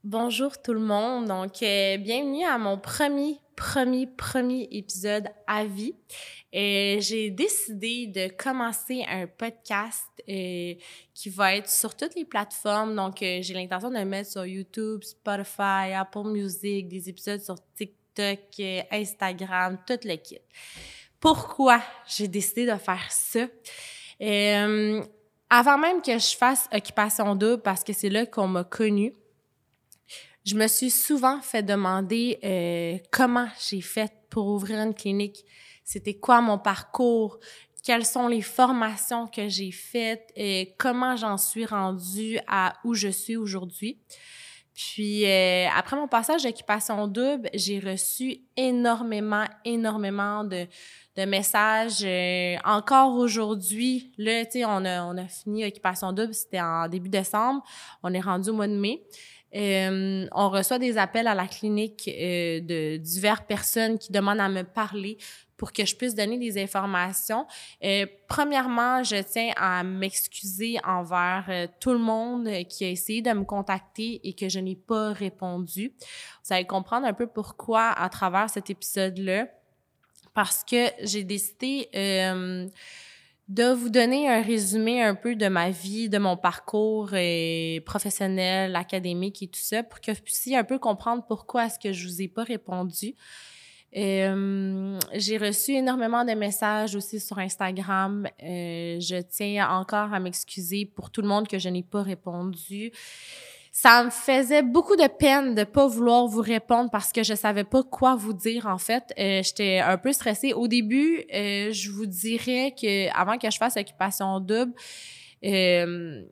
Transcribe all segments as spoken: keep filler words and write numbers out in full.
Bonjour tout le monde. Donc, euh, bienvenue à mon premier, premier, premier épisode à vie. Euh, j'ai décidé de commencer un podcast euh, qui va être sur toutes les plateformes. Donc, euh, j'ai l'intention de le mettre sur YouTube, Spotify, Apple Music, des épisodes sur TikTok, euh, Instagram, tout le kit. Pourquoi j'ai décidé de faire ça? Euh, avant même que je fasse Occupation Double, parce que c'est là qu'on m'a connue, je me suis souvent fait demander euh, comment j'ai fait pour ouvrir une clinique. C'était quoi mon parcours? Quelles sont les formations que j'ai faites? Et comment j'en suis rendue à où je suis aujourd'hui? Puis, euh, après mon passage d'Occupation Double, j'ai reçu énormément, énormément de, de messages. Euh, encore aujourd'hui, là, tu sais, on a, on a fini Occupation Double, c'était en début décembre. On est rendu au mois de mai. Euh, on reçoit des appels à la clinique euh, de diverses personnes qui demandent à me parler pour que je puisse donner des informations. Euh, premièrement, je tiens à m'excuser envers euh, tout le monde qui a essayé de me contacter et que je n'ai pas répondu. Vous allez comprendre un peu pourquoi à travers cet épisode-là, parce que j'ai décidé euh, de vous donner un résumé un peu de ma vie, de mon parcours euh, professionnel, académique et tout ça, pour que vous puissiez un peu comprendre pourquoi est-ce que je vous ai pas répondu. Euh, j'ai reçu énormément de messages aussi sur Instagram. Euh, je tiens encore à m'excuser pour tout le monde que je n'ai pas répondu. Ça me faisait beaucoup de peine de pas vouloir vous répondre parce que je savais pas quoi vous dire en fait. Euh, j'étais un peu stressée au début. Euh, je vous dirais que avant que je fasse Occupation Double, euh,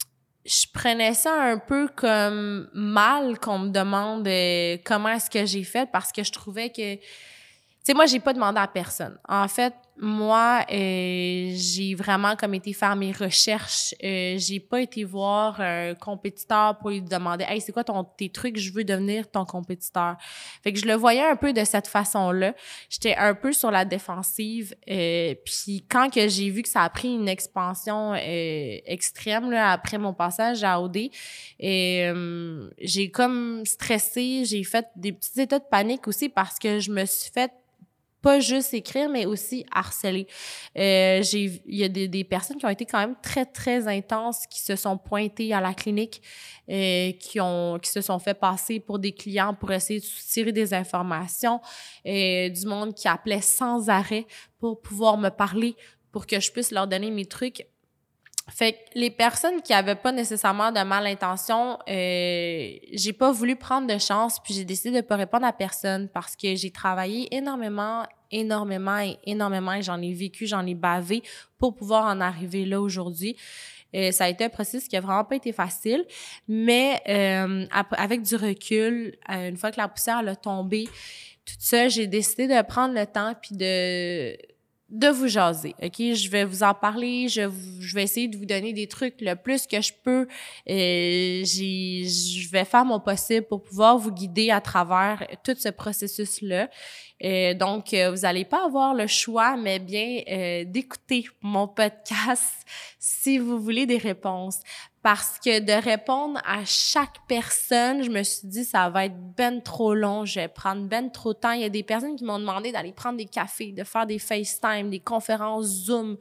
je prenais ça un peu comme mal qu'on me demande euh, comment est-ce que j'ai fait parce que je trouvais que tu sais, moi, j'ai pas demandé à personne. En fait, moi, euh, j'ai vraiment comme été faire mes recherches. Euh, j'ai pas été voir un compétiteur pour lui demander « Hey, c'est quoi ton, tes trucs? Je veux devenir ton compétiteur. » Fait que je le voyais un peu de cette façon-là. J'étais un peu sur la défensive. Euh, puis quand que j'ai vu que ça a pris une expansion euh, extrême là, après mon passage à O D, et, euh, j'ai comme stressé. J'ai fait des petits états de panique aussi parce que je me suis fait pas juste écrire, mais aussi harceler. Euh, j'ai, il y a des, des personnes qui ont été quand même très, très intenses, qui se sont pointées à la clinique, euh, qui ont, qui se sont fait passer pour des clients pour essayer de tirer des informations, euh, du monde qui appelait sans arrêt pour pouvoir me parler, pour que je puisse leur donner mes trucs. Fait que les personnes qui avaient pas nécessairement de mal intention, euh, j'ai pas voulu prendre de chance puis j'ai décidé de pas répondre à personne parce que j'ai travaillé énormément, énormément et énormément et j'en ai vécu, j'en ai bavé pour pouvoir en arriver là aujourd'hui. Euh, ça a été un processus qui a vraiment pas été facile, mais euh, avec du recul, euh, une fois que la poussière elle a tombé, tout ça, j'ai décidé de prendre le temps puis de de vous jaser, OK? Je vais vous en parler, je, vous, je vais essayer de vous donner des trucs le plus que je peux. Euh, j'ai, je vais faire mon possible pour pouvoir vous guider à travers tout ce processus-là. Euh, donc, euh, vous n'allez pas avoir le choix, mais bien euh, d'écouter mon podcast si vous voulez des réponses. Parce que de répondre à chaque personne, je me suis dit, ça va être ben trop long, je vais prendre ben trop de temps. Il y a des personnes qui m'ont demandé d'aller prendre des cafés, de faire des FaceTime, des conférences Zoom.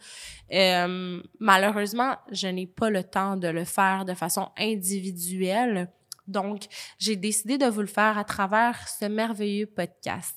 Euh, malheureusement, je n'ai pas le temps de le faire de façon individuelle. Donc, j'ai décidé de vous le faire à travers ce merveilleux podcast.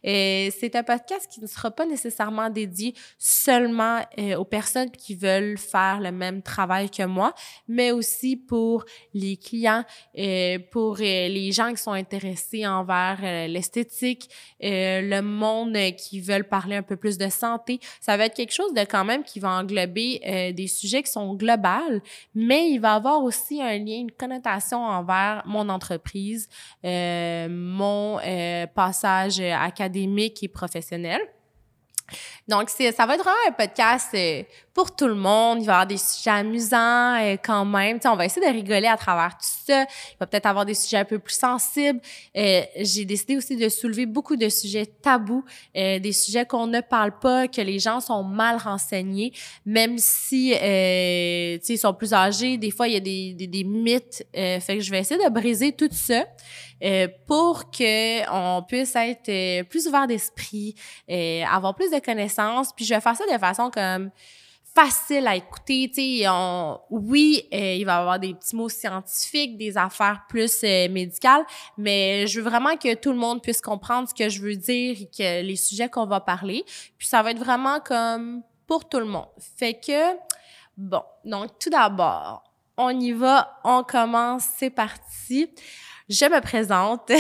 Et c'est un podcast qui ne sera pas nécessairement dédié seulement euh, aux personnes qui veulent faire le même travail que moi, mais aussi pour les clients, euh, pour euh, les gens qui sont intéressés envers euh, l'esthétique, euh, le monde euh, qui veulent parler un peu plus de santé. Ça va être quelque chose de quand même qui va englober euh, des sujets qui sont globaux, mais il va avoir aussi un lien, une connotation envers mon entreprise, euh, mon euh, passage académique et professionnel. Donc, c'est, ça va être vraiment un podcast euh, pour tout le monde. Il va y avoir des sujets amusants euh, quand même. T'sais, on va essayer de rigoler à travers tout ça. Il va peut-être avoir des sujets un peu plus sensibles. Euh, j'ai décidé aussi de soulever beaucoup de sujets tabous, euh, des sujets qu'on ne parle pas, que les gens sont mal renseignés, même si euh, tu sais, ils sont plus âgés. Des fois, il y a des, des, des mythes. Euh, fait que je vais essayer de briser tout ça. Euh, pour que on puisse être euh, plus ouvert d'esprit, euh, avoir plus de connaissances. Puis je vais faire ça de façon comme facile à écouter. Tu sais, on, oui, euh, il va y avoir des petits mots scientifiques, des affaires plus euh, médicales, mais je veux vraiment que tout le monde puisse comprendre ce que je veux dire et que les sujets qu'on va parler. Puis ça va être vraiment comme pour tout le monde. Fait que, bon, donc tout d'abord, on y va, on commence, c'est parti. Je me présente.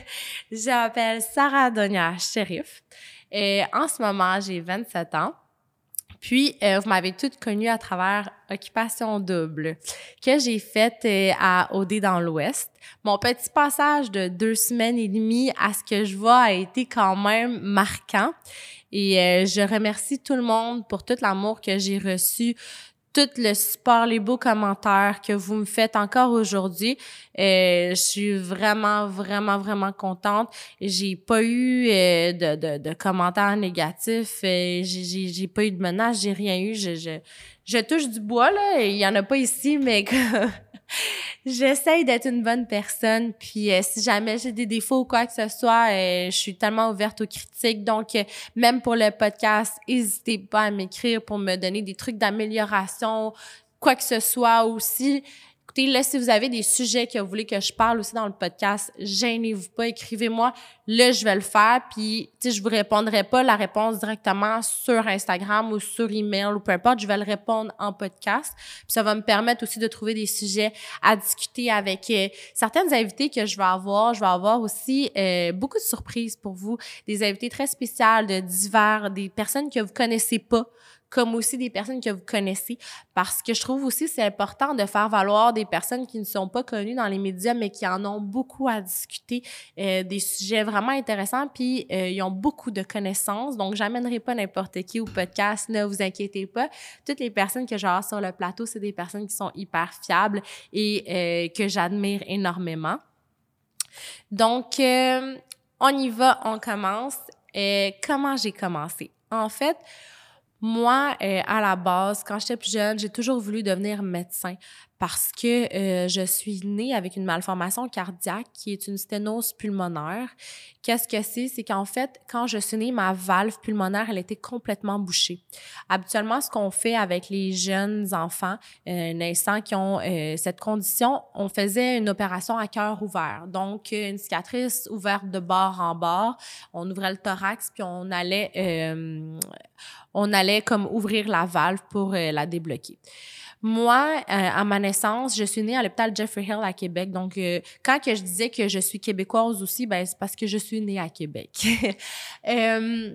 Je m'appelle Sarah Donia Cherif. Et en ce moment, j'ai vingt-sept ans. Puis, euh, vous m'avez toutes connue à travers Occupation Double que j'ai faite euh, à O D dans l'Ouest. Mon petit passage de deux semaines et demie à ce que je vois a été quand même marquant. Et euh, je remercie tout le monde pour tout l'amour que j'ai reçu, tout le support, les beaux commentaires que vous me faites encore aujourd'hui. Euh, je suis vraiment, vraiment, vraiment contente. J'ai pas eu euh, de, de, de commentaires négatifs. Euh, j'ai, j'ai, j'ai pas eu de menaces. J'ai rien eu. Je, je, je touche du bois, là. Il y en a pas ici, mais que j'essaye d'être une bonne personne. Puis euh, si jamais j'ai des défauts ou quoi que ce soit, euh, je suis tellement ouverte aux critiques. Donc, euh, même pour le podcast, n'hésitez pas à m'écrire pour me donner des trucs d'amélioration, quoi que ce soit aussi. Écoutez, là, si vous avez des sujets que vous voulez que je parle aussi dans le podcast, gênez-vous pas, écrivez-moi. Là, je vais le faire, puis tu sais, je vous répondrai pas la réponse directement sur Instagram ou sur email ou peu importe, je vais le répondre en podcast. Puis ça va me permettre aussi de trouver des sujets à discuter avec euh, certaines invités que je vais avoir. Je vais avoir aussi euh, beaucoup de surprises pour vous, des invités très spéciales, de divers, des personnes que vous connaissez pas, comme aussi des personnes que vous connaissez, parce que je trouve aussi c'est important de faire valoir des personnes qui ne sont pas connues dans les médias, mais qui en ont beaucoup à discuter, euh, des sujets vraiment intéressants, puis euh, ils ont beaucoup de connaissances, donc j'amènerai pas n'importe qui au podcast, ne vous inquiétez pas. Toutes les personnes que j'ai sur le plateau, c'est des personnes qui sont hyper fiables et euh, que j'admire énormément. Donc, euh, on y va, on commence. Euh, comment j'ai commencé? En fait, moi, euh, à la base, quand j'étais plus jeune, j'ai toujours voulu devenir médecin parce que euh, je suis née avec une malformation cardiaque qui est une sténose pulmonaire. Qu'est-ce que c'est? C'est qu'en fait, quand je suis née, ma valve pulmonaire, elle était complètement bouchée. Habituellement, ce qu'on fait avec les jeunes enfants euh, naissants qui ont euh, cette condition, on faisait une opération à cœur ouvert. Donc, une cicatrice ouverte de bord en bord. On ouvrait le thorax, puis on allait... Euh, on allait comme ouvrir la valve pour euh, la débloquer. Moi, euh, à ma naissance, je suis née à l'hôpital Jeffrey Hill à Québec. Donc, euh, quand que je disais que je suis québécoise aussi, ben c'est parce que je suis née à Québec. euh,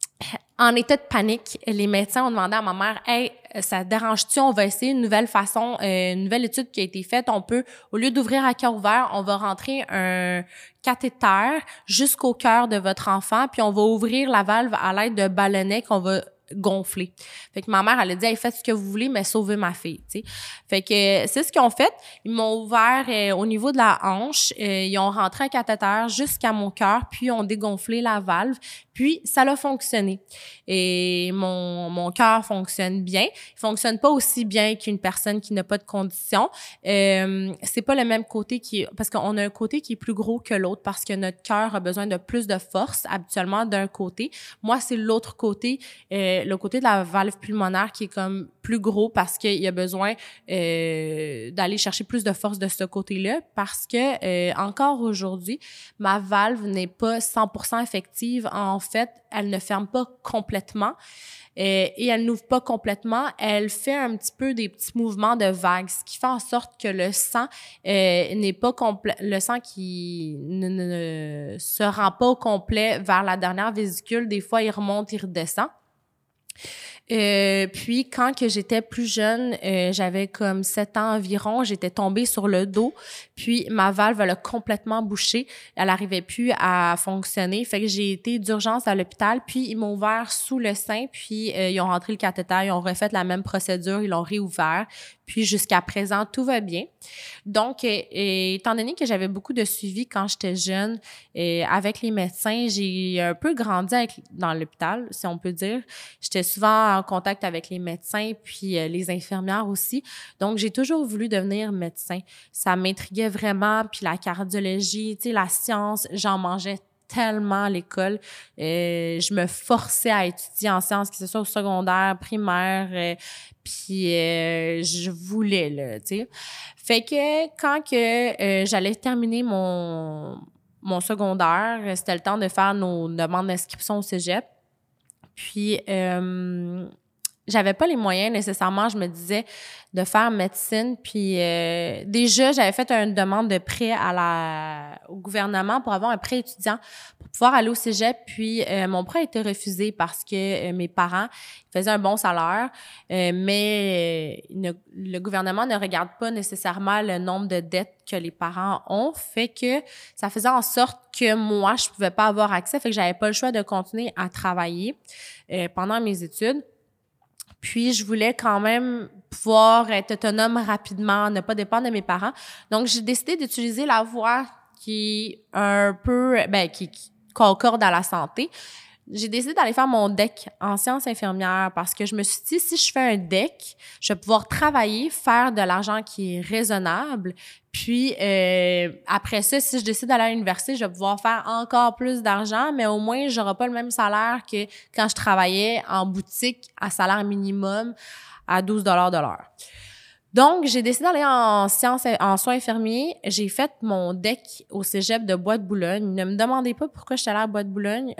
En état de panique, les médecins ont demandé à ma mère « Hey, ça te dérange-tu? On va essayer une nouvelle façon, euh, une nouvelle étude qui a été faite. On peut, au lieu d'ouvrir à cœur ouvert, on va rentrer un cathéter jusqu'au cœur de votre enfant, puis on va ouvrir la valve à l'aide de ballonnets qu'on va gonfler. » Fait que ma mère, elle a dit « Hey, faites ce que vous voulez, mais sauvez ma fille. » tu sais. Fait que c'est ce qu'ils ont fait. Ils m'ont ouvert euh, au niveau de la hanche. Euh, ils ont rentré un cathéter jusqu'à mon cœur, puis ont dégonflé la valve. Puis, ça a fonctionné. Et mon, mon cœur fonctionne bien. Il fonctionne pas aussi bien qu'une personne qui n'a pas de condition. Euh, c'est pas le même côté qui... Parce qu'on a un côté qui est plus gros que l'autre parce que notre cœur a besoin de plus de force, habituellement, d'un côté. Moi, c'est l'autre côté, euh, le côté de la valve pulmonaire qui est comme plus gros parce qu'il y a besoin euh, d'aller chercher plus de force de ce côté-là parce que, euh, encore aujourd'hui, ma valve n'est pas cent pour cent effective. En fait, elle ne ferme pas complètement euh, et elle n'ouvre pas complètement. Elle fait un petit peu des petits mouvements de vagues, ce qui fait en sorte que le sang euh, n'est pas complet, le sang qui ne, ne, ne se rend pas au complet vers la dernière vésicule. Des fois, il remonte, il redescend. Euh, puis, quand que j'étais plus jeune, euh, j'avais comme sept ans environ, j'étais tombée sur le dos, puis ma valve, elle a complètement bouché. Elle n'arrivait plus à fonctionner. Fait que j'ai été d'urgence à l'hôpital, puis ils m'ont ouvert sous le sein, puis euh, ils ont rentré le cathéter, ils ont refait la même procédure, ils l'ont réouvert. Puis, jusqu'à présent, tout va bien. Donc, euh, étant donné que j'avais beaucoup de suivi quand j'étais jeune euh, avec les médecins, j'ai un peu grandi avec, dans l'hôpital, si on peut dire. J'étais souvent en contact avec les médecins, puis euh, les infirmières aussi. Donc, j'ai toujours voulu devenir médecin. Ça m'intriguait vraiment. Puis la cardiologie, tu sais, la science, j'en mangeais tellement à l'école. Euh, je me forçais à étudier en sciences, que ce soit au secondaire, primaire, euh, puis euh, je voulais, là, tu sais. Fait que quand que euh, j'allais terminer mon, mon secondaire, c'était le temps de faire nos demandes d'inscription au cégep. Puis, euh, j'avais pas les moyens nécessairement, je me disais, de faire médecine. Puis euh, déjà, j'avais fait une demande de prêt à la, au gouvernement pour avoir un prêt étudiant pour pouvoir aller au cégep. Puis euh, mon prêt a été refusé parce que euh, mes parents faisaient un bon salaire, euh, mais euh, ne, le gouvernement ne regarde pas nécessairement le nombre de dettes que les parents ont. Fait que ça faisait en sorte que moi, je pouvais pas avoir accès. Fait que j'avais pas le choix de continuer à travailler euh, pendant mes études. Puis, je voulais quand même pouvoir être autonome rapidement, ne pas dépendre de mes parents. Donc, j'ai décidé d'utiliser la voie qui est un peu, ben, qui, qui concorde à la santé. J'ai décidé d'aller faire mon D E C en sciences infirmières parce que je me suis dit, si je fais un D E C, je vais pouvoir travailler, faire de l'argent qui est raisonnable. Puis, euh, après ça, si je décide d'aller à l'université, je vais pouvoir faire encore plus d'argent, mais au moins, j'aurai pas le même salaire que quand je travaillais en boutique à salaire minimum à douze dollars de l'heure. Donc, j'ai décidé d'aller en sciences, en soins infirmiers. J'ai fait mon D E C au cégep de Bois-de-Boulogne. Ne me demandez pas pourquoi je suis allée à Bois-de-Boulogne.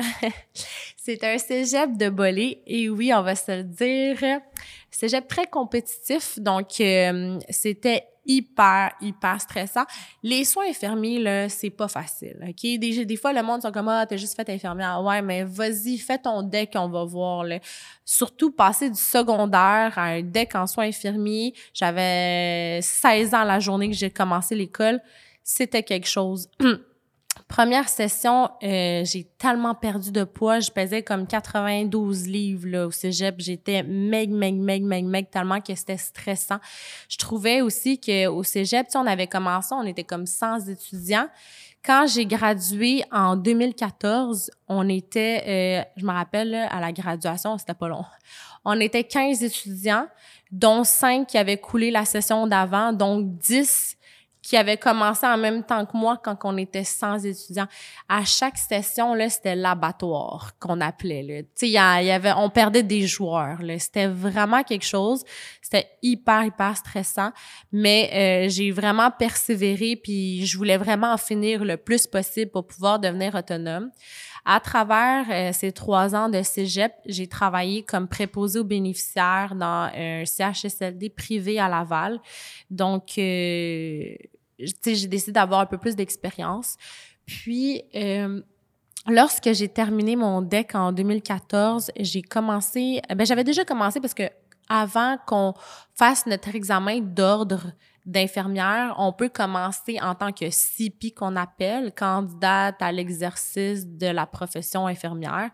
C'est un cégep de Bolée. Et oui, on va se le dire, cégep très compétitif. Donc, euh, c'était hyper, hyper stressant. Les soins infirmiers, là, c'est pas facile, OK? Des, des fois, le monde sont comme « Ah, t'as juste fait infirmière. » Ouais, mais vas-y, fais ton D E C, on va voir, là. Surtout, passer du secondaire à un D E C en soins infirmiers. J'avais seize ans la journée que j'ai commencé l'école. C'était quelque chose. Première session, euh, j'ai tellement perdu de poids. Je pesais comme quatre-vingt-douze livres là, au cégep. J'étais meg, meg, meg, meg, meg, tellement que c'était stressant. Je trouvais aussi qu'au cégep, tu sais, on avait commencé, on était comme cent étudiants. Quand j'ai gradué en deux mille quatorze, on était, euh, je me rappelle, là, à la graduation, c'était pas long. On était quinze étudiants, dont cinq qui avaient coulé la session d'avant, donc dix qui avaient commencé en même temps que moi quand on était cent étudiants. À chaque session, là, c'était l'abattoir qu'on appelait, là. Tu sais, il y, y avait, on perdait des joueurs, là. C'était vraiment quelque chose. C'était hyper, hyper stressant. Mais euh, j'ai vraiment persévéré puis je voulais vraiment en finir le plus possible pour pouvoir devenir autonome. À travers euh, ces trois ans de cégep, j'ai travaillé comme préposée aux bénéficiaires dans un C H S L D privé à Laval. Donc, euh, tu sais, j'ai décidé d'avoir un peu plus d'expérience. Puis, euh, lorsque j'ai terminé mon D E C en deux mille quatorze, j'ai commencé... Ben, j'avais déjà commencé parce que avant qu'on fasse notre examen d'ordre d'infirmière, on peut commencer en tant que C P qu'on appelle, candidate à l'exercice de la profession infirmière.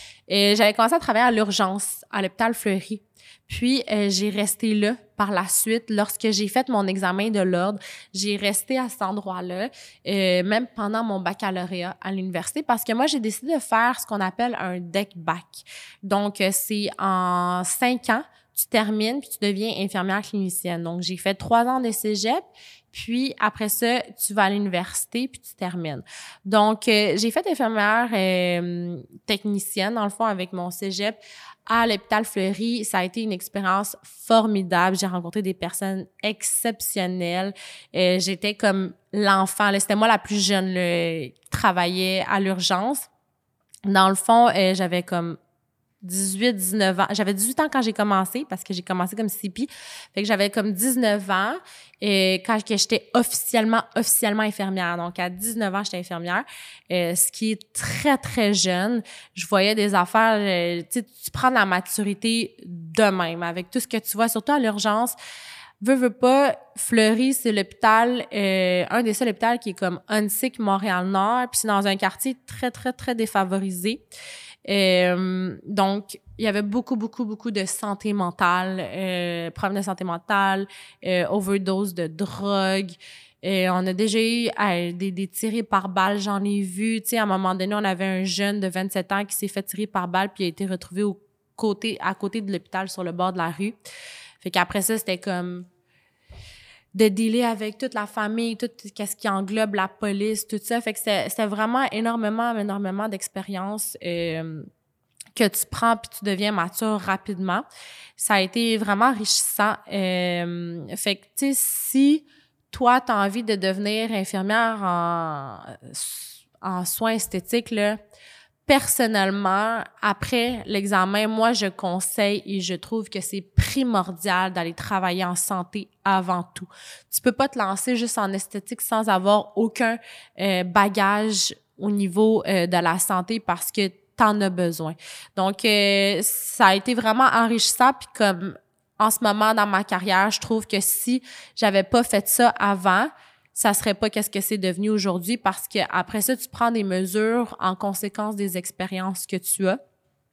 Et j'avais commencé à travailler à l'urgence à l'hôpital Fleury. Puis, euh, j'ai resté là par la suite. Lorsque j'ai fait mon examen de l'ordre, j'ai resté à cet endroit-là, euh, même pendant mon baccalauréat à l'université, parce que moi, j'ai décidé de faire ce qu'on appelle un D E C-Bac. Donc, euh, c'est en cinq ans, tu termines puis tu deviens infirmière clinicienne. Donc, j'ai fait trois ans de cégep, puis après ça, tu vas à l'université puis tu termines. Donc, euh, j'ai fait infirmière euh, technicienne, dans le fond, avec mon cégep à l'hôpital Fleury. Ça a été une expérience formidable. J'ai rencontré des personnes exceptionnelles. Euh, j'étais comme l'enfant, là, c'était moi la plus jeune là, qui travaillait à l'urgence. Dans le fond, euh, j'avais comme dix-huit, dix-neuf ans. J'avais dix-huit ans quand j'ai commencé, parce que j'ai commencé comme C P. Fait que j'avais comme dix-neuf ans et quand que j'étais officiellement, officiellement infirmière. Donc, à dix-neuf ans, j'étais infirmière, euh, ce qui est très, très jeune. Je voyais des affaires, euh, tu sais, tu prends de la maturité de même avec tout ce que tu vois, surtout à l'urgence. Veux, veux pas, Fleury, c'est l'hôpital, euh, un des seuls hôpitaux qui est comme Unsick, Montréal-Nord, puis c'est dans un quartier très, très, très défavorisé. Euh, donc, il y avait beaucoup, beaucoup, beaucoup de santé mentale, euh, problèmes de santé mentale, euh, overdose de drogue. Euh, on a déjà eu euh, des, des tirés par balle, j'en ai vu. Tu sais, à un moment donné, on avait un jeune de vingt-sept ans qui s'est fait tirer par balle puis a été retrouvé au côté, à côté de l'hôpital sur le bord de la rue. Fait qu'après ça, c'était comme de dealer avec toute la famille, tout ce qui englobe la police, tout ça. Fait que c'était, c'était vraiment énormément, énormément d'expériences euh, que tu prends puis tu deviens mature rapidement. Ça a été vraiment enrichissant. Euh, fait que, tu sais, si toi, tu as envie de devenir infirmière en, en soins esthétiques, là, personnellement, après l'examen, moi, je conseille et je trouve que c'est primordial d'aller travailler en santé avant tout. Tu peux pas te lancer juste en esthétique sans avoir aucun euh, bagage au niveau euh, de la santé parce que t'en as besoin. Donc, euh, ça a été vraiment enrichissant. Puis comme en ce moment dans ma carrière, je trouve que si j'avais pas fait ça avant, ça serait pas qu'est-ce que c'est devenu aujourd'hui parce que après ça, tu prends des mesures en conséquence des expériences que tu as.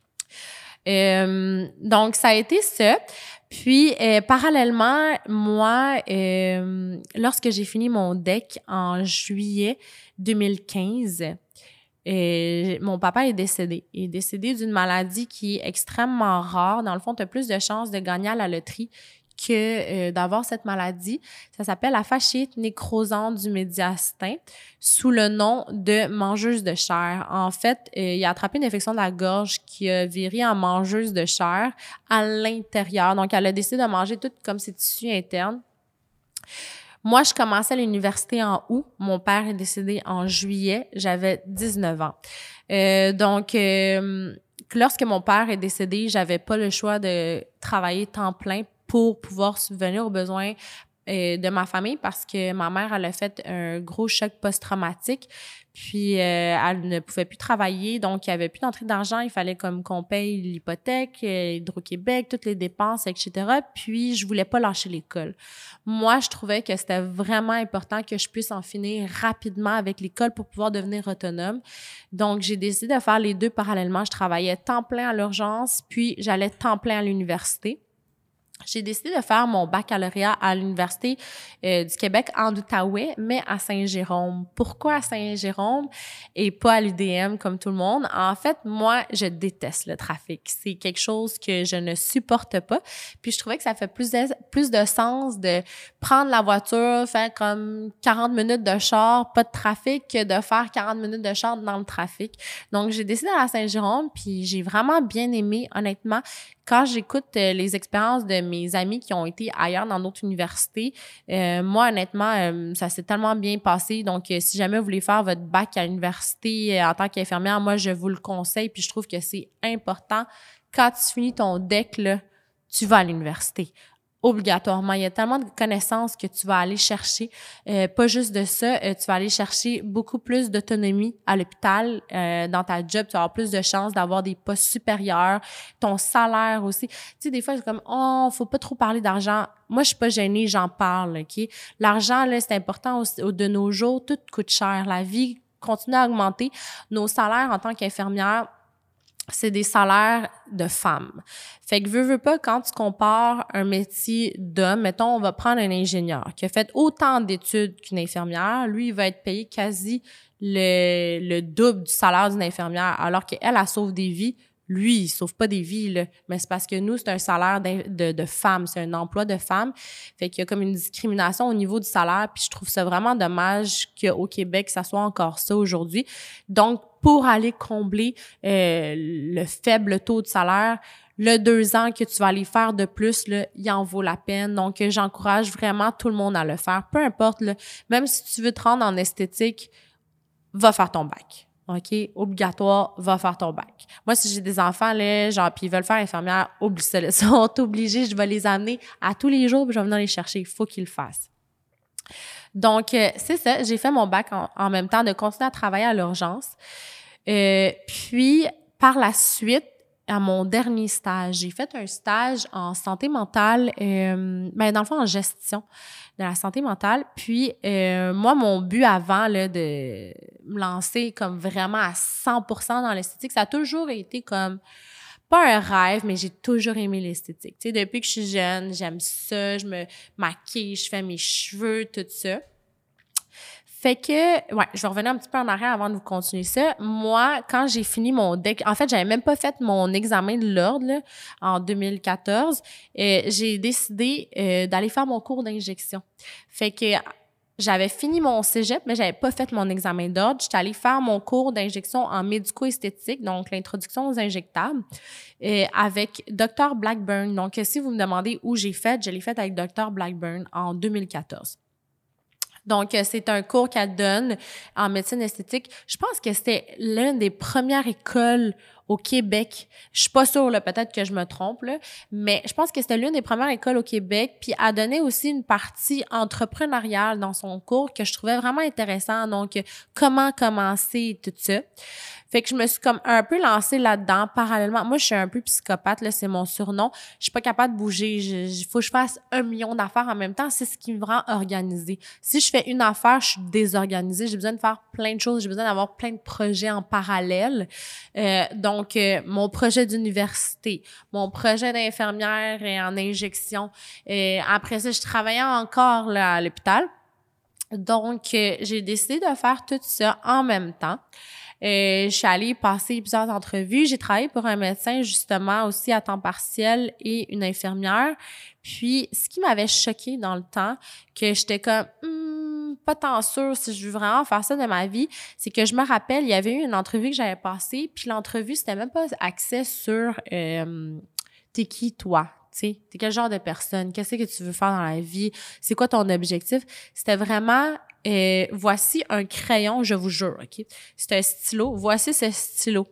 Euh, donc, ça a été ça. Puis, euh, parallèlement, moi, euh, lorsque j'ai fini mon D E C en juillet deux mille quinze, euh, mon papa est décédé. Il est décédé d'une maladie qui est extrêmement rare. Dans le fond, tu as plus de chances de gagner à la loterie que euh, d'avoir cette maladie. Ça s'appelle la fasciite nécrosante du médiastin sous le nom de mangeuse de chair. En fait, euh, il a attrapé une infection de la gorge qui a viré en mangeuse de chair à l'intérieur. Donc, elle a décidé de manger tout comme ses tissus internes. Moi, je commençais à l'université en août. Mon père est décédé en juillet. J'avais dix-neuf ans. Euh, donc, euh, lorsque mon père est décédé, j'avais pas le choix de travailler temps plein pour pouvoir subvenir aux besoins euh, de ma famille parce que ma mère, elle a fait un gros choc post-traumatique. Puis, euh, elle ne pouvait plus travailler, donc il n'y avait plus d'entrée d'argent. Il fallait comme qu'on paye l'hypothèque, euh, Hydro-Québec, toutes les dépenses, et cetera. Puis, je voulais pas lâcher l'école. Moi, je trouvais que c'était vraiment important que je puisse en finir rapidement avec l'école pour pouvoir devenir autonome. Donc, j'ai décidé de faire les deux parallèlement. Je travaillais temps plein à l'urgence, puis j'allais temps plein à l'université. J'ai décidé de faire mon baccalauréat à l'Université euh, du Québec en Outaouais, mais à Saint-Jérôme. Pourquoi à Saint-Jérôme et pas à l'U D M comme tout le monde? En fait, moi, je déteste le trafic. C'est quelque chose que je ne supporte pas. Puis je trouvais que ça fait plus de, plus de sens de prendre la voiture, faire comme quarante minutes de char, pas de trafic, que de faire quarante minutes de char dans le trafic. Donc, j'ai décidé à Saint-Jérôme, puis j'ai vraiment bien aimé, honnêtement. Quand j'écoute euh, les expériences de mes amis qui ont été ailleurs dans d'autres universités, euh, moi, honnêtement, euh, ça s'est tellement bien passé. Donc, euh, si jamais vous voulez faire votre bac à l'université euh, en tant qu'infirmière, moi, je vous le conseille. Puis, je trouve que c'est important. Quand tu finis ton D E C, là, tu vas à l'université. Obligatoirement. Il y a tellement de connaissances que tu vas aller chercher. Euh, pas juste de ça, euh, tu vas aller chercher beaucoup plus d'autonomie à l'hôpital, euh, dans ta job. Tu vas avoir plus de chances d'avoir des postes supérieurs. Ton salaire aussi. Tu sais, des fois, c'est comme, oh, faut pas trop parler d'argent. Moi, je suis pas gênée, j'en parle, OK? L'argent, là, c'est important aussi, de nos jours. Tout coûte cher. La vie continue à augmenter. Nos salaires en tant qu'infirmière, c'est des salaires de femmes. Fait que veux, veux pas, quand tu compares un métier d'homme, mettons, on va prendre un ingénieur qui a fait autant d'études qu'une infirmière, lui, il va être payé quasi le, le double du salaire d'une infirmière, alors qu'elle, elle sauve des vies. Lui, il sauve pas des vies, là. Mais c'est parce que nous, c'est un salaire de, de, de femme, c'est un emploi de femme. Fait qu'il y a comme une discrimination au niveau du salaire, puis je trouve ça vraiment dommage qu'au Québec, ça soit encore ça aujourd'hui. Donc, pour aller combler euh, le faible taux de salaire, le deux ans que tu vas aller faire de plus, là, il en vaut la peine. Donc, j'encourage vraiment tout le monde à le faire. Peu importe, là, même si tu veux te rendre en esthétique, va faire ton bac. OK, obligatoire, va faire ton bac. Moi, si j'ai des enfants, là, genre, puis ils veulent faire infirmière, oublie ça, là. Ils sont obligés, je vais les amener à tous les jours, puis je vais venir les chercher. Il faut qu'ils le fassent. Donc, euh, c'est ça, j'ai fait mon bac en, en même temps de continuer à travailler à l'urgence. Euh, puis, par la suite, à mon dernier stage, j'ai fait un stage en santé mentale, euh, ben dans le fond, en gestion de la santé mentale. Puis, euh, moi, mon but avant là, de me lancer comme vraiment à cent pour cent dans l'esthétique, ça a toujours été comme, pas un rêve, mais j'ai toujours aimé l'esthétique. Tu sais, depuis que je suis jeune, j'aime ça, je me maquille, je fais mes cheveux, tout ça. Fait que, ouais, je vais revenir un petit peu en arrière avant de vous continuer ça. Moi, quand j'ai fini mon D E C, en fait, j'avais même pas fait mon examen de l'ordre, là, en deux mille quatorze. Euh, j'ai décidé euh, d'aller faire mon cours d'injection. Fait que j'avais fini mon cégep, mais j'avais pas fait mon examen d'ordre. J'étais allée faire mon cours d'injection en médico-esthétique, donc l'introduction aux injectables, euh, avec docteur Blackburn. Donc, si vous me demandez où j'ai fait, je l'ai fait avec docteur Blackburn en deux mille quatorze. Donc, c'est un cours qu'elle donne en médecine esthétique. Je pense que c'était l'une des premières écoles au Québec. Je suis pas sûre, là, peut-être que je me trompe, là, mais je pense que c'était l'une des premières écoles au Québec. Puis, elle donnait aussi une partie entrepreneuriale dans son cours que je trouvais vraiment intéressant. Donc, comment commencer, tout ça. Fait que je me suis comme un peu lancée là-dedans parallèlement. Moi, je suis un peu psychopathe, là, c'est mon surnom. Je suis pas capable de bouger. Il faut que je fasse un million d'affaires en même temps. C'est ce qui me rend organisée. Si je fais une affaire, je suis désorganisée. J'ai besoin de faire plein de choses. J'ai besoin d'avoir plein de projets en parallèle. Euh, donc, euh, mon projet d'université, mon projet d'infirmière et en injection. Et après ça, je travaillais encore là, à l'hôpital. Donc, euh, j'ai décidé de faire tout ça en même temps. Euh, je suis allée passer plusieurs entrevues. J'ai travaillé pour un médecin, justement, aussi à temps partiel et une infirmière. Puis, ce qui m'avait choquée dans le temps, que j'étais comme hmm, pas tant sûre si je veux vraiment faire ça de ma vie, c'est que je me rappelle, il y avait eu une entrevue que j'avais passée, puis l'entrevue, c'était même pas axé sur euh, « T'es qui, toi? » Tu sais, t'es quel genre de personne? Qu'est-ce que tu veux faire dans la vie? C'est quoi ton objectif? C'était vraiment... Euh, voici un crayon, je vous jure, OK? C'est un stylo. Voici ce stylo.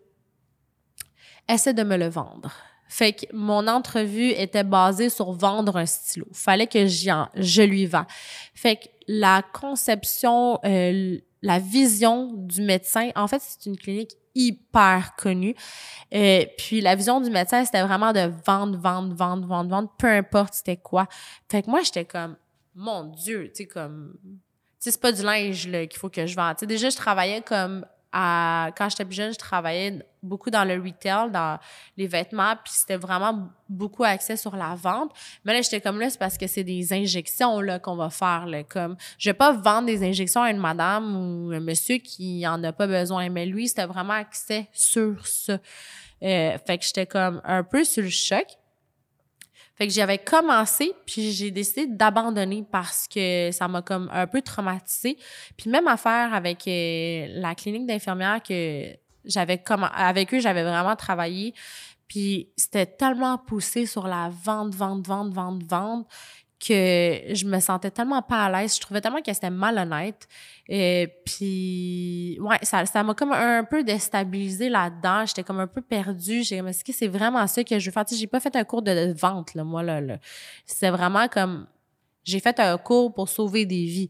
Essaie de me le vendre. Fait que mon entrevue était basée sur vendre un stylo. Fallait que j'y en, je lui vends. Fait que la conception, euh, la vision du médecin, en fait, c'est une clinique hyper connue. Euh, puis la vision du médecin, c'était vraiment de vendre, vendre, vendre, vendre, vendre, peu importe c'était quoi. Fait que moi, j'étais comme, mon Dieu, tu sais, comme... Tu sais, c'est pas du linge là, qu'il faut que je vende. Tu sais, déjà, je travaillais comme à... Quand j'étais plus jeune, je travaillais beaucoup dans le retail, dans les vêtements, puis c'était vraiment beaucoup axé sur la vente. Mais là, j'étais comme là, c'est parce que c'est des injections là qu'on va faire. Là, comme je vais pas vendre des injections à une madame ou un monsieur qui en a pas besoin. Mais lui, c'était vraiment axé sur ça. Euh, fait que j'étais comme un peu sur le choc. Fait que j'avais commencé, puis j'ai décidé d'abandonner parce que ça m'a comme un peu traumatisée. Puis même affaire avec euh, la clinique d'infirmière que j'avais comme avec eux, j'avais vraiment travaillé. Puis c'était tellement poussé sur la vente, vente, vente, vente, vente que je me sentais tellement pas à l'aise. Je trouvais tellement que c'était malhonnête. Et puis, ouais, ça ça m'a comme un peu déstabilisée là-dedans. J'étais comme un peu perdue. J'ai dit, est-ce que c'est vraiment ça que je veux faire? Tu sais, j'ai pas fait un cours de vente, là, moi, là. là. C'est vraiment comme... J'ai fait un cours pour sauver des vies.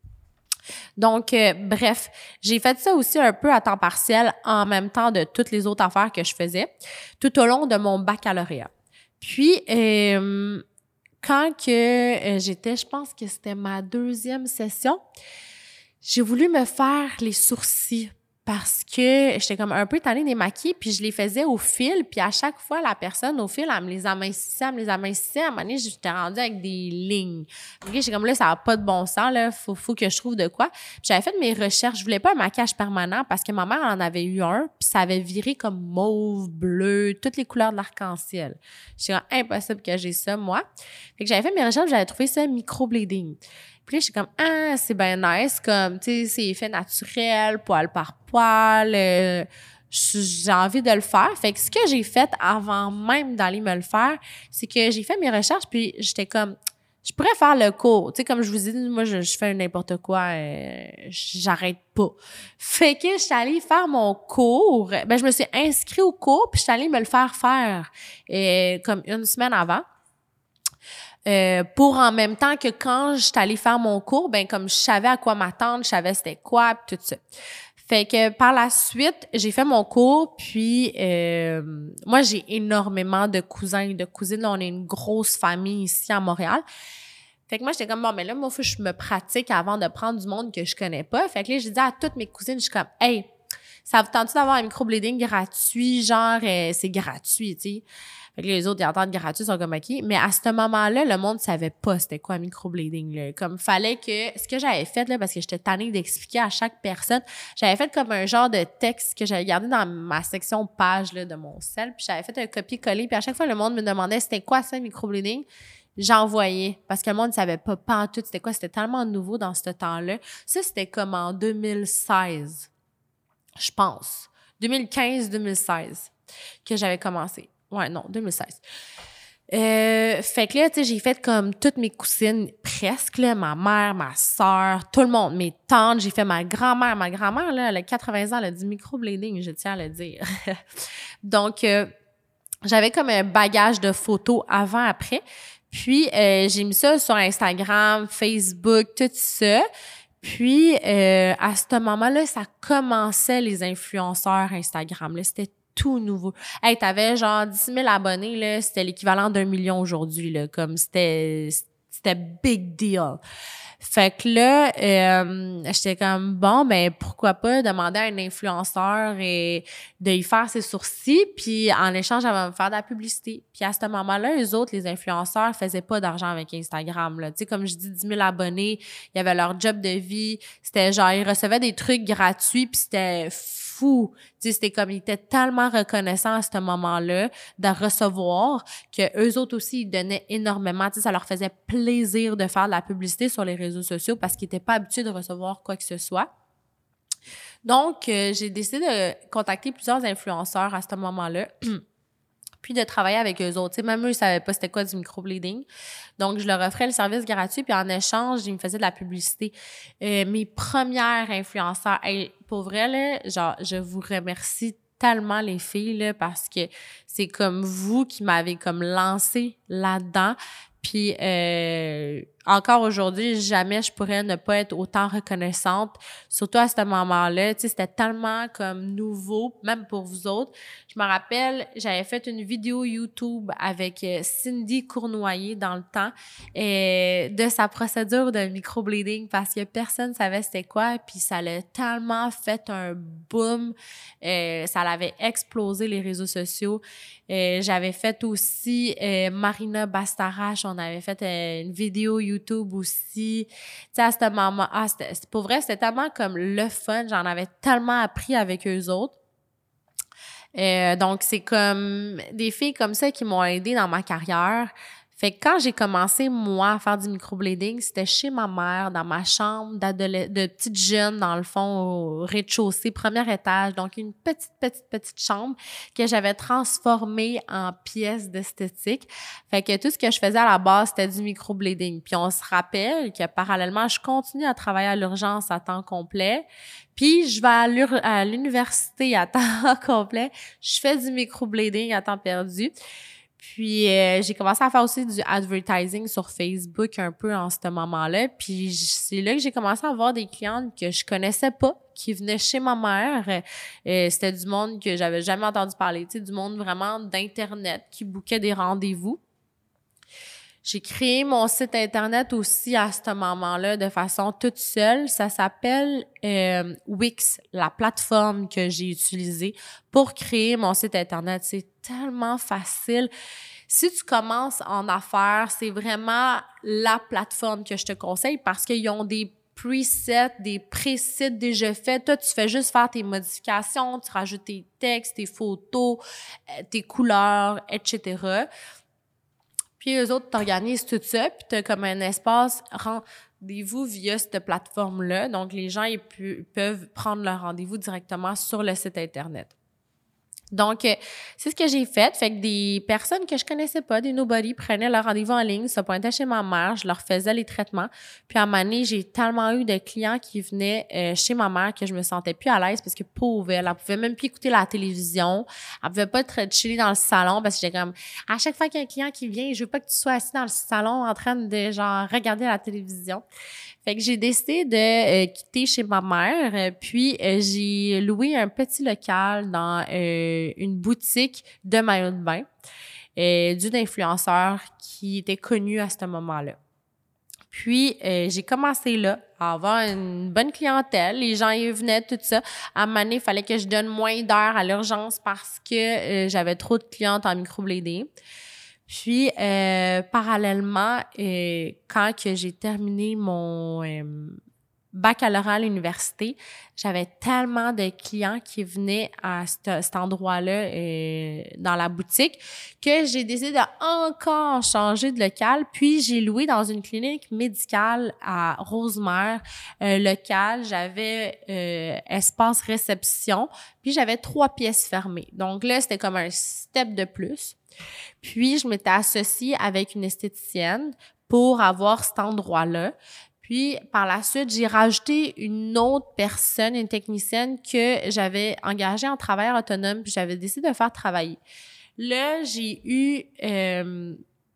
Donc, euh, bref, j'ai fait ça aussi un peu à temps partiel en même temps de toutes les autres affaires que je faisais tout au long de mon baccalauréat. Puis... Euh, Quand que euh, j'étais, je pense que c'était ma deuxième session, j'ai voulu me faire les sourcils parce que j'étais comme un peu tannée des maquilles, puis je les faisais au fil, puis à chaque fois, la personne au fil, elle me les amincissait, elle me les amincissait. À un moment donné, j'étais rendue avec des lignes. OK, j'étais comme là, ça n'a pas de bon sens, là, faut, faut que je trouve de quoi. Puis j'avais fait mes recherches, je voulais pas un maquillage permanent parce que ma mère en avait eu un, puis ça avait viré comme mauve, bleu, toutes les couleurs de l'arc-en-ciel. J'étais comme, impossible que j'ai ça, moi. Fait que j'avais fait mes recherches, j'avais trouvé ça microblading. Puis là, j'étais comme, ah, c'est bien nice, comme, tu sais, c'est effet naturel, poil par poil, euh, j'ai envie de le faire. Fait que ce que j'ai fait avant même d'aller me le faire, c'est que j'ai fait mes recherches, puis j'étais comme, je pourrais faire le cours. Tu sais, comme je vous dis, moi, je, je fais n'importe quoi, euh, j'arrête pas. Fait que je suis allée faire mon cours. Ben, je me suis inscrite au cours, puis je suis allée me le faire faire euh, comme une semaine avant. Euh, pour en même temps que quand je suis allée faire mon cours, ben comme je savais à quoi m'attendre, je savais c'était quoi, puis tout ça. Fait que par la suite, j'ai fait mon cours, puis euh, moi, j'ai énormément de cousins et de cousines. On est une grosse famille ici à Montréal. Fait que moi, j'étais comme, bon, mais là, moi, il faut que je me pratique avant de prendre du monde que je connais pas. Fait que là, j'ai dit à toutes mes cousines, je suis comme, hey, ça vous tente d'avoir un microblading gratuit? Genre, euh, c'est gratuit, tu sais. Fait que les autres, ils entendent gratuit, ils sont comme OK. Mais à ce moment-là, le monde savait pas c'était quoi un microblading, là. Comme fallait que, ce que j'avais fait, là, parce que j'étais tannée d'expliquer à chaque personne, j'avais fait comme un genre de texte que j'avais gardé dans ma section page, là, de mon sel, puis j'avais fait un copier-coller, puis à chaque fois, le monde me demandait c'était quoi ça, un microblading? J'envoyais, parce que le monde ne savait pas, pas en tout, c'était quoi, c'était tellement nouveau dans ce temps-là. Ça, c'était comme en deux mille seize, je pense. deux mille quinze deux mille seize que j'avais commencé. Ouais, non, deux mille seize. Euh, fait que là, tu sais, j'ai fait comme toutes mes cousines, presque, là, ma mère, ma soeur, tout le monde, mes tantes, j'ai fait ma grand-mère. Ma grand-mère, là, elle a quatre-vingts ans, elle a du microblading, je tiens à le dire. Donc, euh, j'avais comme un bagage de photos avant-après. Puis, euh, j'ai mis ça sur Instagram, Facebook, tout ça. Puis, euh, à ce moment-là, ça commençait les influenceurs Instagram. Là, c'était tout nouveau. Hey, t'avais genre dix mille abonnés, là, c'était l'équivalent d'un million aujourd'hui, là, comme c'était, c'était big deal. Fait que là, euh, j'étais comme, bon, ben pourquoi pas demander à un influenceur et de y faire ses sourcils, puis en échange, elle va me faire de la publicité. Puis à ce moment-là, eux autres, les influenceurs, faisaient pas d'argent avec Instagram, là. Tu sais, comme je dis, dix mille abonnés, il y avait leur job de vie, c'était genre, ils recevaient des trucs gratuits, puis c'était fou. Tu sais, c'était comme, ils étaient tellement reconnaissants à ce moment-là de recevoir que eux autres aussi, ils donnaient énormément. Tu sais, ça leur faisait plaisir de faire de la publicité sur les réseaux sociaux parce qu'ils n'étaient pas habitués de recevoir quoi que ce soit. Donc, euh, j'ai décidé de contacter plusieurs influenceurs à ce moment-là, puis de travailler avec eux autres. Tu sais, même eux, ils ne savaient pas c'était quoi du microblading. Donc, je leur offrais le service gratuit, puis en échange, ils me faisaient de la publicité. Euh, mes premières influenceurs, hey, pour vrai, là, genre, je vous remercie tellement les filles, là, parce que c'est comme vous qui m'avez comme lancé là-dedans. Puis euh, encore aujourd'hui, jamais je pourrais ne pas être autant reconnaissante, surtout à ce moment-là. Tu sais, c'était tellement comme nouveau, même pour vous autres. Je me rappelle, j'avais fait une vidéo YouTube avec Cindy Cournoyer dans le temps et de sa procédure de microblading parce que personne ne savait c'était quoi. Puis ça l'a tellement fait un boom. Euh, ça l'avait explosé les réseaux sociaux. Euh, j'avais fait aussi euh, Marina Bastarache, on avait fait euh, une vidéo YouTube aussi. Tu sais, à ce moment, ah, c'était, pour vrai, c'était tellement comme le fun. J'en avais tellement appris avec eux autres. Euh, donc, c'est comme des filles comme ça qui m'ont aidée dans ma carrière. Fait que quand j'ai commencé, moi, à faire du microblading, c'était chez ma mère, dans ma chambre d'adole- de petite jeune, dans le fond, au rez-de-chaussée, premier étage. Donc, une petite, petite, petite chambre que j'avais transformée en pièce d'esthétique. Fait que tout ce que je faisais à la base, c'était du microblading. Puis on se rappelle que parallèlement, je continue à travailler à l'urgence à temps complet. Puis je vais à, l'ur- à l'université à temps complet. Je fais du microblading à temps perdu. Puis, euh, j'ai commencé à faire aussi du advertising sur Facebook un peu en ce moment-là. Puis, c'est là que j'ai commencé à avoir des clientes que je connaissais pas, qui venaient chez ma mère. Euh, c'était du monde que j'avais jamais entendu parler, tu sais, du monde vraiment d'Internet qui bookait des rendez-vous. J'ai créé mon site Internet aussi à ce moment-là de façon toute seule. Ça s'appelle euh, Wix, la plateforme que j'ai utilisée pour créer mon site Internet. C'est tellement facile. Si tu commences en affaires, c'est vraiment la plateforme que je te conseille parce qu'ils ont des presets, des pré-sites déjà faits. Toi, tu fais juste faire tes modifications, tu rajoutes tes textes, tes photos, tes couleurs, et cetera. Puis eux autres t'organisent tout ça, puis t'as comme un espace rendez-vous via cette plateforme-là. Donc, les gens ils pu- peuvent prendre leur rendez-vous directement sur le site Internet. Donc, euh, c'est ce que j'ai fait. Fait que des personnes que je connaissais pas, des nobody, prenaient leur rendez-vous en ligne, se pointaient chez ma mère, je leur faisais les traitements. Puis à un moment donné, j'ai tellement eu de clients qui venaient euh, chez ma mère que je me sentais plus à l'aise parce que pauvre, elle, elle pouvait même plus écouter la télévision. Elle pouvait pas être chiller dans le salon parce que j'étais comme, à chaque fois qu'il y a un client qui vient, je veux pas que tu sois assis dans le salon en train de, genre, regarder la télévision. Fait que j'ai décidé de euh, quitter chez ma mère, euh, puis euh, j'ai loué un petit local dans euh, une boutique de maillots de bain euh, d'une influenceur qui était connue à ce moment-là. Puis, euh, j'ai commencé là à avoir une bonne clientèle. Les gens y venaient, tout ça. À un moment donné, il fallait que je donne moins d'heures à l'urgence parce que euh, j'avais trop de clientes en microblading. Puis, euh, parallèlement, euh, quand que j'ai terminé mon euh, baccalauréat à l'université, j'avais tellement de clients qui venaient à cet, cet endroit-là euh, dans la boutique que j'ai décidé de encore changer de local. Puis, j'ai loué dans une clinique médicale à Rosemère, euh, local. J'avais euh, espace réception, puis j'avais trois pièces fermées. Donc là, c'était comme un step de plus. Puis, je m'étais associée avec une esthéticienne pour avoir cet endroit-là. Puis, par la suite, j'ai rajouté une autre personne, une technicienne que j'avais engagée en travailleur autonome, puis j'avais décidé de faire travailler. Là, j'ai eu euh,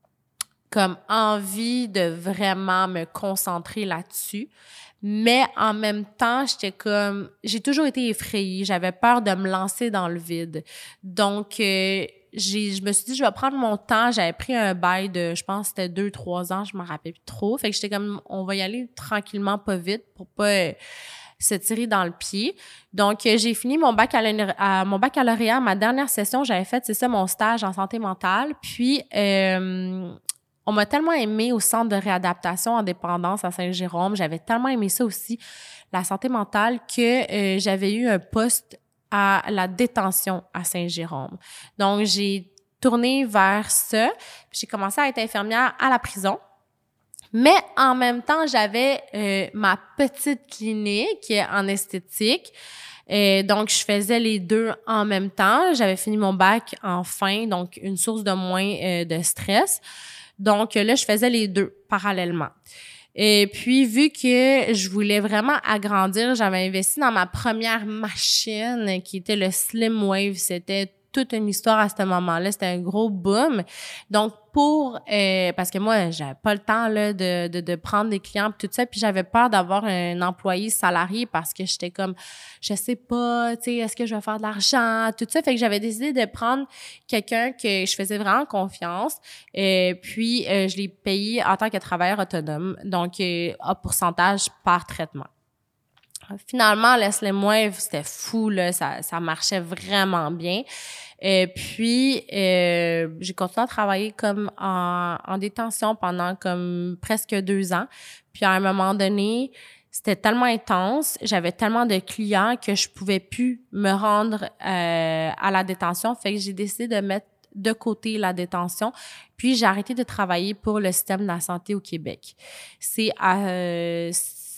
comme envie de vraiment me concentrer là-dessus. Mais en même temps, j'étais comme... J'ai toujours été effrayée. J'avais peur de me lancer dans le vide. Donc... Euh, J'ai, je me suis dit, je vais prendre mon temps. J'avais pris un bail de, je pense, c'était deux, trois ans, je m'en rappelle plus trop. Fait que j'étais comme, on va y aller tranquillement, pas vite, pour pas euh, se tirer dans le pied. Donc, euh, j'ai fini mon baccalauréat, à mon baccalauréat. Ma dernière session, j'avais fait, c'est ça, mon stage en santé mentale. Puis, euh, on m'a tellement aimé au centre de réadaptation en dépendance à Saint-Jérôme. J'avais tellement aimé ça aussi, la santé mentale, que euh, j'avais eu un poste à la détention à Saint-Jérôme. Donc, j'ai tourné vers ça. J'ai commencé à être infirmière à la prison. Mais en même temps, j'avais euh, ma petite clinique en esthétique. Euh, donc, je faisais les deux en même temps. J'avais fini mon bac en fin, donc une source de moins euh, de stress. Donc, là, je faisais les deux parallèlement. Et puis, vu que je voulais vraiment agrandir, j'avais investi dans ma première machine qui était le Slim Wave. C'était toute une histoire à ce moment-là. C'était un gros boom. Donc, pour... Euh, parce que moi, j'avais pas le temps là de, de, de prendre des clients et tout ça. Puis, j'avais peur d'avoir un employé salarié parce que j'étais comme, je sais pas, tu sais, est-ce que je vais faire de l'argent, tout ça. Fait que j'avais décidé de prendre quelqu'un que je faisais vraiment confiance. Et puis, euh, je l'ai payé en tant que travailleur autonome. Donc, euh, à pourcentage par traitement. Finalement, le Slim Wave, c'était fou, là, ça, ça marchait vraiment bien. Et puis, euh, j'ai continué à travailler comme en, en détention pendant comme presque deux ans. Puis, à un moment donné, c'était tellement intense, j'avais tellement de clients que je pouvais plus me rendre euh, à la détention. Fait que j'ai décidé de mettre de côté la détention, puis j'ai arrêté de travailler pour le système de la santé au Québec. C'est... Euh,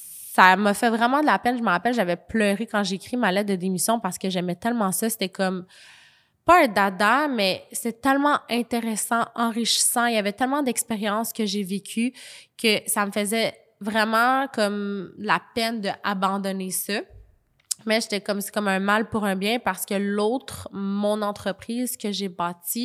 ça m'a fait vraiment de la peine. Je me rappelle, j'avais pleuré quand j'ai écrit ma lettre de démission parce que j'aimais tellement ça. C'était comme, pas un dada, mais c'est tellement intéressant, enrichissant. Il y avait tellement d'expériences que j'ai vécues que ça me faisait vraiment comme la peine d'abandonner ça. Mais j'étais comme, c'est comme un mal pour un bien parce que l'autre, mon entreprise que j'ai bâtie,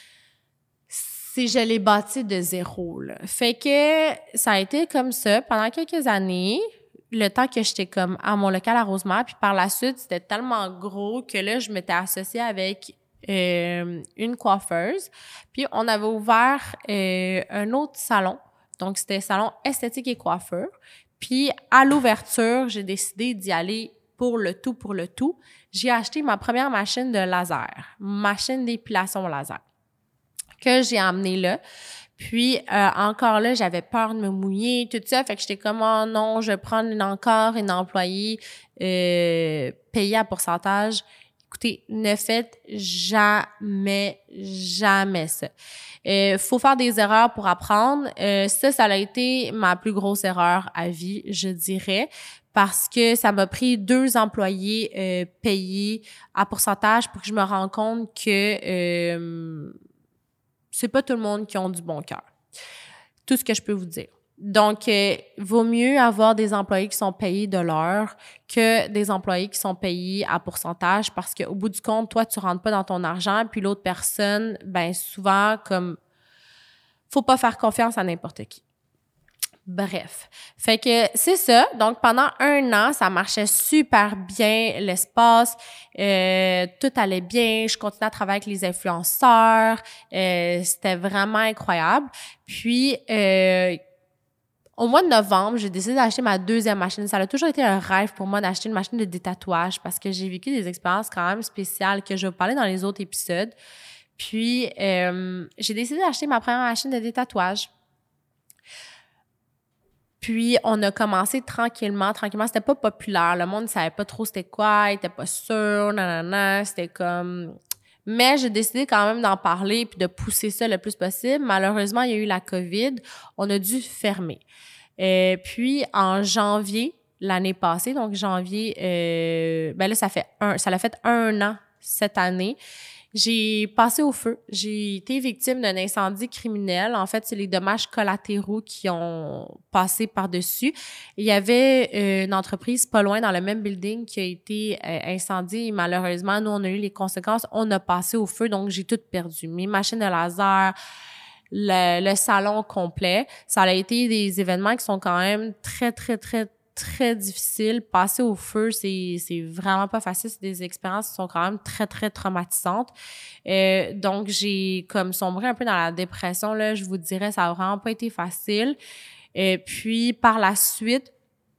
c'est je l'ai bâtie de zéro, là. Fait que ça a été comme ça pendant quelques années. Le temps que j'étais comme à mon local à Rosemère, puis par la suite, c'était tellement gros que là, je m'étais associée avec euh, une coiffeuse. Puis on avait ouvert euh, un autre salon. Donc, c'était salon esthétique et coiffure. Puis à l'ouverture, j'ai décidé d'y aller pour le tout, pour le tout. J'ai acheté ma première machine de laser, machine d'épilation laser, que j'ai amenée là. Puis, euh, encore là, j'avais peur de me mouiller, tout ça. Fait que j'étais comme, oh non, je vais prendre une, encore une employée euh, payée à pourcentage. Écoutez, ne faites jamais, jamais ça. Il euh, faut faire des erreurs pour apprendre. Euh, ça, ça a été ma plus grosse erreur à vie, je dirais. parce que ça m'a pris deux employés euh, payés à pourcentage pour que je me rende compte que euh, c'est pas tout le monde qui ont du bon cœur. Tout ce que je peux vous dire. Donc, euh, vaut mieux avoir des employés qui sont payés de l'heure que des employés qui sont payés à pourcentage parce qu'au bout du compte, toi, tu rentres pas dans ton argent, puis l'autre personne, ben souvent, comme, faut pas faire confiance à n'importe qui. Bref. Fait que c'est ça. Donc, pendant un an, ça marchait super bien, l'espace. Euh, tout allait bien. Je continuais à travailler avec les influenceurs. Euh, c'était vraiment incroyable. Puis, euh, au mois de novembre, j'ai décidé d'acheter ma deuxième machine. Ça a toujours été un rêve pour moi d'acheter une machine de détatouage parce que j'ai vécu des expériences quand même spéciales que je vais vous parler dans les autres épisodes. Puis, euh, j'ai décidé d'acheter ma première machine de détatouage. Puis, on a commencé tranquillement, tranquillement. C'était pas populaire. Le monde ne savait pas trop c'était quoi, il était pas sûr, nanana. C'était comme... Mais j'ai décidé quand même d'en parler puis de pousser ça le plus possible. Malheureusement, il y a eu la COVID. On a dû fermer. Et puis, en janvier, l'année passée, donc janvier, euh, ben là, ça fait un, ça l'a fait un an cette année. J'ai passé au feu. J'ai été victime d'un incendie criminel. En fait, c'est les dommages collatéraux qui ont passé par-dessus. Il y avait euh, une entreprise pas loin dans le même building qui a été euh, incendiée. Et malheureusement, nous, on a eu les conséquences. On a passé au feu, donc j'ai tout perdu. Mes machines de laser, le, le salon complet. Ça a été des événements qui sont quand même très, très, très, très difficiles. Passer au feu, c'est c'est vraiment pas facile. C'est des expériences qui sont quand même très, très traumatisantes. Euh, donc, j'ai comme sombré un peu dans la dépression, là. Je vous dirais, ça a vraiment pas été facile. Et puis, par la suite,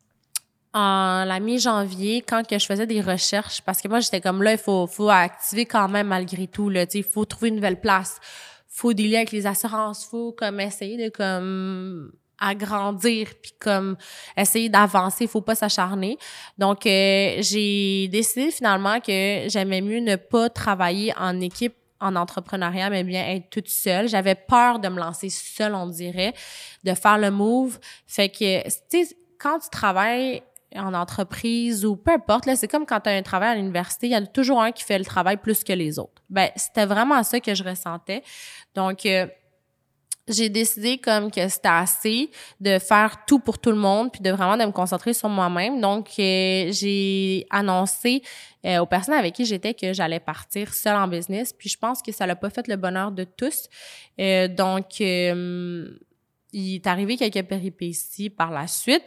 en la mi-janvier, quand que je faisais des recherches, parce que moi, j'étais comme là, il faut, faut activer quand même malgré tout, là. Tu sais, il faut trouver une nouvelle place. Faut dealer avec les assurances. Faut comme essayer de comme agrandir puis comme essayer d'avancer, faut pas s'acharner. Donc euh, j'ai décidé finalement que j'aimais mieux ne pas travailler en équipe en entrepreneuriat, mais bien être toute seule. J'avais peur de me lancer seule, on dirait, de faire le move. Fait que, tu sais, quand tu travailles en entreprise ou peu importe, là, c'est comme quand tu as un travail à l'université, il y en a toujours un qui fait le travail plus que les autres. Ben, c'était vraiment ça que je ressentais. Donc, euh, j'ai décidé comme que c'était assez de faire tout pour tout le monde puis de vraiment de me concentrer sur moi-même. Donc, euh, j'ai annoncé euh, aux personnes avec qui j'étais que j'allais partir seule en business. Puis, je pense que ça l'a pas fait le bonheur de tous. Euh, donc, euh, il est arrivé quelques péripéties par la suite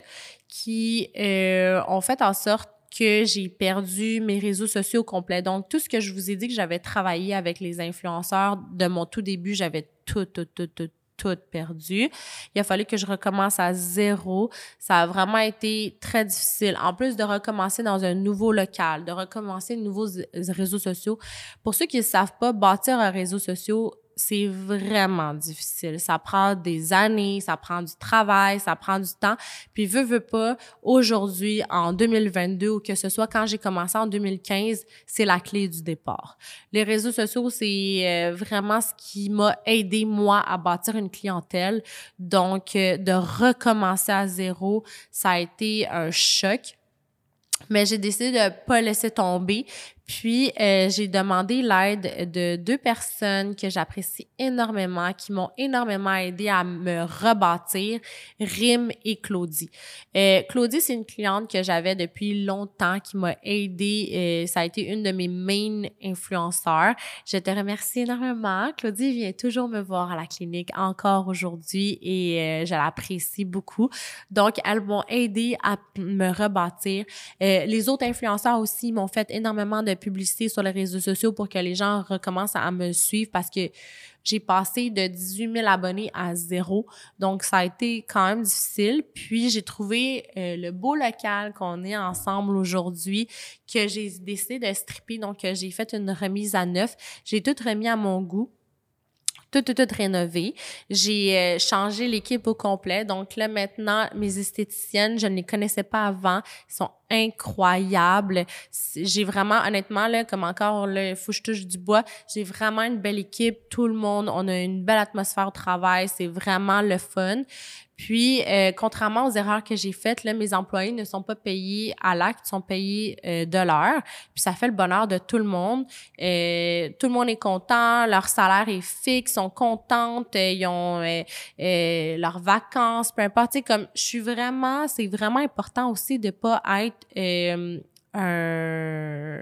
qui euh, ont fait en sorte que j'ai perdu mes réseaux sociaux au complet. Donc, tout ce que je vous ai dit que j'avais travaillé avec les influenceurs de mon tout début, j'avais tout, tout, tout, tout, tout perdu. Il a fallu que je recommence à zéro. Ça a vraiment été très difficile. En plus de recommencer dans un nouveau local, de recommencer de nouveaux réseaux sociaux. Pour ceux qui ne savent pas, bâtir un réseau social, c'est vraiment difficile. Ça prend des années, ça prend du travail, ça prend du temps. Puis, veux, veux pas, aujourd'hui, en deux mille vingt-deux, ou que ce soit quand j'ai commencé en deux mille quinze, c'est la clé du départ. Les réseaux sociaux, c'est euh, vraiment ce qui m'a aidé, moi, à bâtir une clientèle. Donc, euh, de recommencer à zéro, ça a été un choc. Mais j'ai décidé de pas laisser tomber. Puis, euh, j'ai demandé l'aide de deux personnes que j'apprécie énormément, qui m'ont énormément aidé à me rebâtir, Rim et Claudie. Euh, Claudie, c'est une cliente que j'avais depuis longtemps, qui m'a aidée. Euh, ça a été une de mes main influenceurs. Je te remercie énormément. Claudie vient toujours me voir à la clinique encore aujourd'hui et euh, je l'apprécie beaucoup. Donc, elles m'ont aidé à me rebâtir. Euh, les autres influenceurs aussi m'ont fait énormément de publicité sur les réseaux sociaux pour que les gens recommencent à me suivre parce que j'ai passé de dix-huit mille abonnés à zéro. Donc, ça a été quand même difficile. Puis, j'ai trouvé euh, le beau local qu'on est ensemble aujourd'hui que j'ai décidé de stripper. Donc, euh, j'ai fait une remise à neuf. J'ai tout remis à mon goût. Tout, tout, tout rénové. J'ai euh, changé l'équipe au complet. Donc là, maintenant, mes esthéticiennes, je ne les connaissais pas avant. Ils sont incroyables. J'ai vraiment, honnêtement, là, comme encore, là, il faut que je touche du bois, j'ai vraiment une belle équipe. Tout le monde, on a une belle atmosphère au travail. C'est vraiment le fun. Puis, euh, contrairement aux erreurs que j'ai faites, là, mes employés ne sont pas payés à l'acte, ils sont payés euh, de l'heure. Puis, ça fait le bonheur de tout le monde. Euh, tout le monde est content, leur salaire est fixe, ils sont contentes, euh, ils ont euh, euh, leurs vacances, peu importe. Tu sais, comme, je suis vraiment, c'est vraiment important aussi de pas être euh, un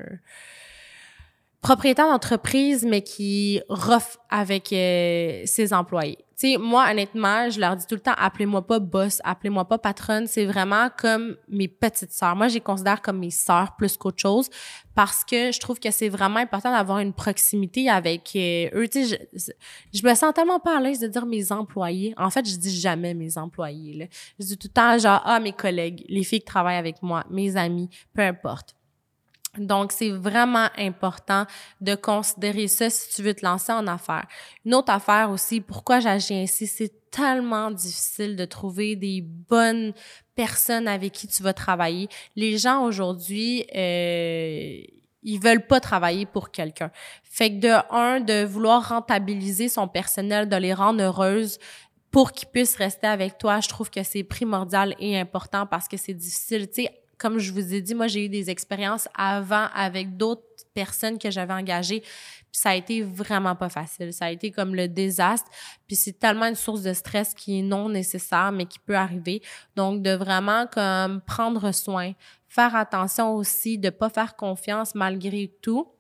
propriétaire d'entreprise, mais qui rough avec euh, ses employés. Tu sais, moi, honnêtement, je leur dis tout le temps, appelez-moi pas boss, appelez-moi pas patronne. C'est vraiment comme mes petites sœurs. Moi, je les considère comme mes sœurs plus qu'autre chose parce que je trouve que c'est vraiment important d'avoir une proximité avec euh, eux. Tu sais, je, je me sens tellement pas à l'aise de dire mes employés. En fait, je dis jamais mes employés, là. Je dis tout le temps genre, ah, mes collègues, les filles qui travaillent avec moi, mes amis, peu importe. Donc, c'est vraiment important de considérer ça si tu veux te lancer en affaires. Une autre affaire aussi, pourquoi j'agis ainsi, c'est tellement difficile de trouver des bonnes personnes avec qui tu vas travailler. Les gens aujourd'hui, euh, ils veulent pas travailler pour quelqu'un. Fait que de un, de vouloir rentabiliser son personnel, de les rendre heureuses, pour qu'ils puissent rester avec toi, je trouve que c'est primordial et important parce que c'est difficile, tu sais. Comme je vous ai dit, moi, j'ai eu des expériences avant avec d'autres personnes que j'avais engagées. Puis ça a été vraiment pas facile. Ça a été comme le désastre. Puis c'est tellement une source de stress qui est non nécessaire, mais qui peut arriver. Donc, de vraiment comme prendre soin, faire attention aussi, de pas faire confiance malgré tout.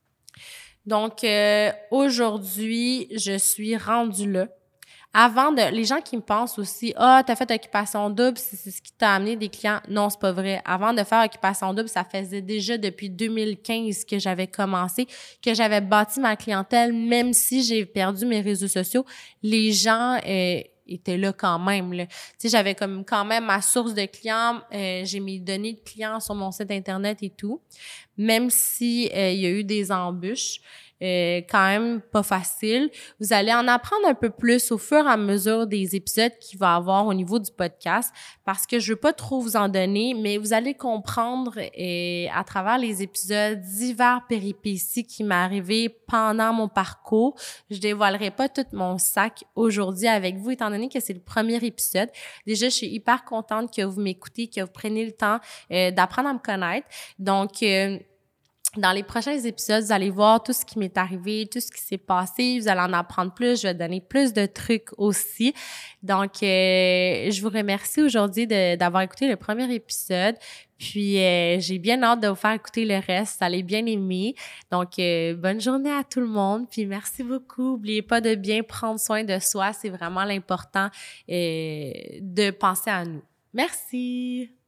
Donc, euh, aujourd'hui, je suis rendue là. Avant de, les gens qui me pensent aussi, ah, t'as fait occupation double, c'est, c'est ce qui t'a amené des clients. Non, c'est pas vrai. Avant de faire occupation double, ça faisait déjà depuis deux mille quinze que j'avais commencé, que j'avais bâti ma clientèle, même si j'ai perdu mes réseaux sociaux. Les gens, euh, étaient là quand même, là. Tu sais, j'avais comme quand même ma source de clients, euh, j'ai mes données de clients sur mon site internet et tout. Même si euh, il y a eu des embûches. Euh, quand même pas facile. Vous allez en apprendre un peu plus au fur et à mesure des épisodes qu'il va y avoir au niveau du podcast parce que je veux pas trop vous en donner, mais vous allez comprendre euh, à travers les épisodes divers péripéties qui m'est arrivé pendant mon parcours. Je dévoilerai pas tout mon sac aujourd'hui avec vous étant donné que c'est le premier épisode. Déjà, je suis hyper contente que vous m'écoutez, que vous preniez le temps euh, d'apprendre à me connaître. Donc, euh, dans les prochains épisodes, vous allez voir tout ce qui m'est arrivé, tout ce qui s'est passé. Vous allez en apprendre plus. Je vais donner plus de trucs aussi. Donc, euh, je vous remercie aujourd'hui de, d'avoir écouté le premier épisode. Puis, euh, j'ai bien hâte de vous faire écouter le reste. Vous allez bien aimer. Donc, euh, bonne journée à tout le monde. Puis, merci beaucoup. N'oubliez pas de bien prendre soin de soi. C'est vraiment l'important euh, de penser à nous. Merci!